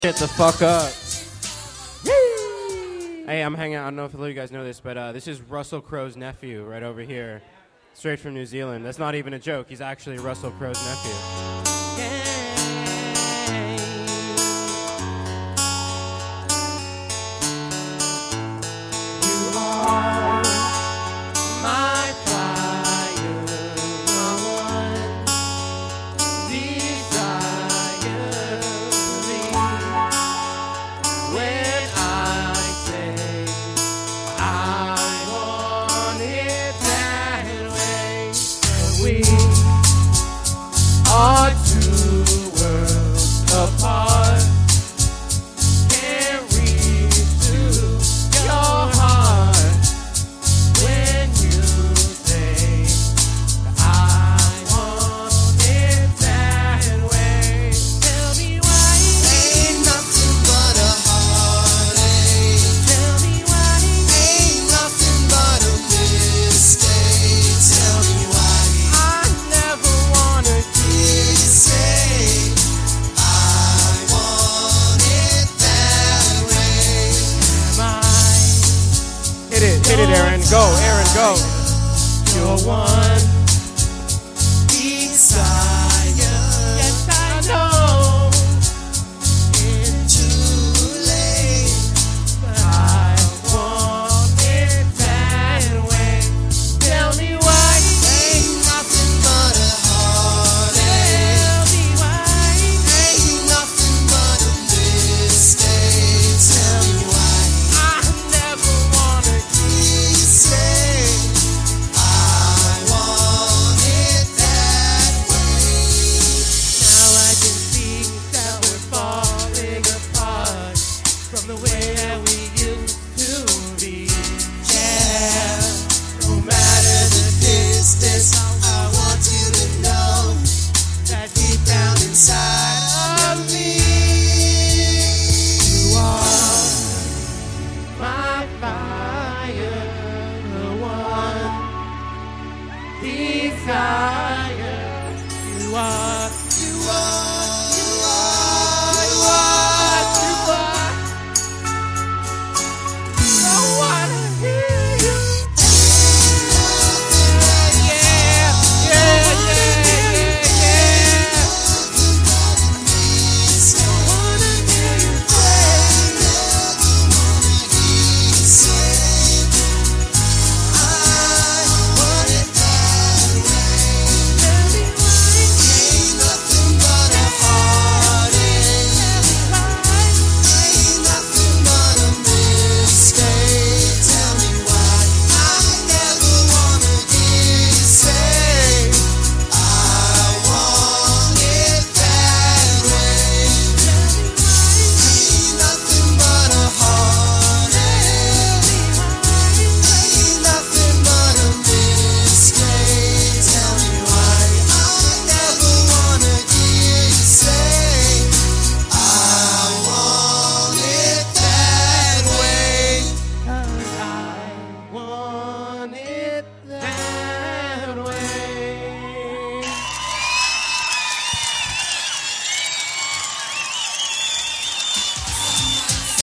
Get the fuck up. Hey, I'm hanging out. I don't know if you guys know this, but this is Russell Crowe's nephew right over here. Straight from New Zealand. That's not even a joke. He's actually Russell Crowe's nephew. You are my fire, my one desire. When I say I want it that way, we are two worlds apart. Can't reach to your heart when you say I want it that way. Tell me why Ain't nothing but a heartache. Tell me why Ain't nothing but a mistake. Tell me why I never wanna you say I want it that way. Hit it, Aaron. Go, Aaron, go. You're one Desire. Yes, I know. It's too late. I want it that way. Tell me why. Ain't nothing but a heartache. Tell me why. Ain't nothing but a mistake. Tell me why I never wanna you say I want it that way. Now I can see that we're falling apart from the way